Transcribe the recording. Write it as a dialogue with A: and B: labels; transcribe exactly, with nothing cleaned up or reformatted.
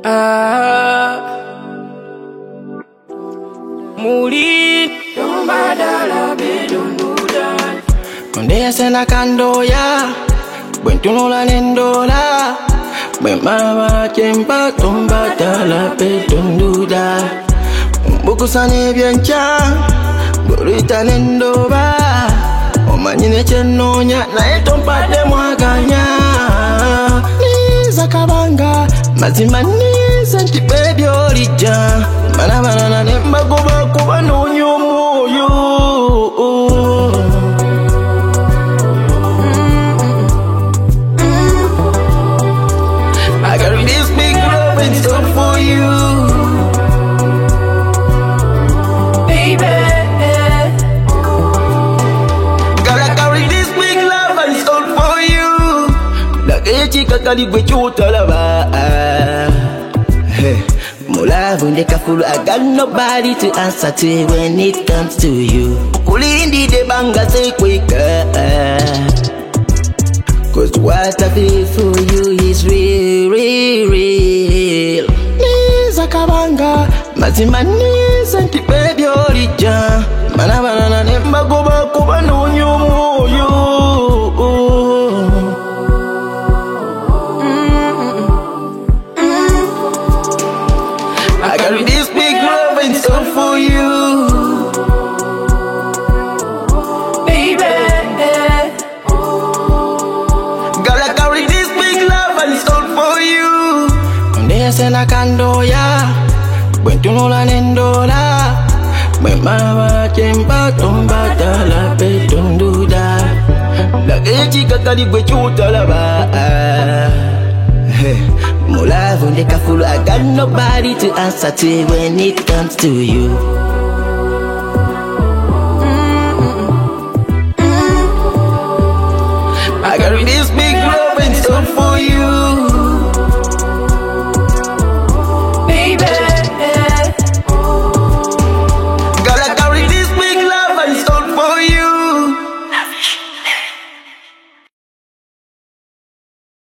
A: Ah, Muri Tombadala bedunduda Konde sena kandoya Bwentunula nendola Bwemama chempa tombadala bedunduda Mbukusane byancha Burita nendoba Omanyine chenonya na etompade mwaganya Niza kabanga Mazima niza ntipe olija Mana mana na nemba goba kuba nonyo moyo I got this big love in store for you, baby. Gotta carry this big love in store for you. Like chica kaligwe chuta lava. Hey. Mulavu ndeka fulu, I got nobody to answer to when it comes to you. Ulindi de banga say quicker, cause what I feel for you is real, real, real. Niza kabanga, mazima niza ntipe olija. Mana mana na nemba goba kuba nonyo moyo. I got this big love in store for you, baby. Gotta carry this big love in store for you. Konde sena kandoya Bwentunula nendola Bwemama chempa tombadala bedunduda Lage chika kaligwe chuta lava. Hey. Mulavu ndeka fulu, I got nobody to answer to when it comes to you.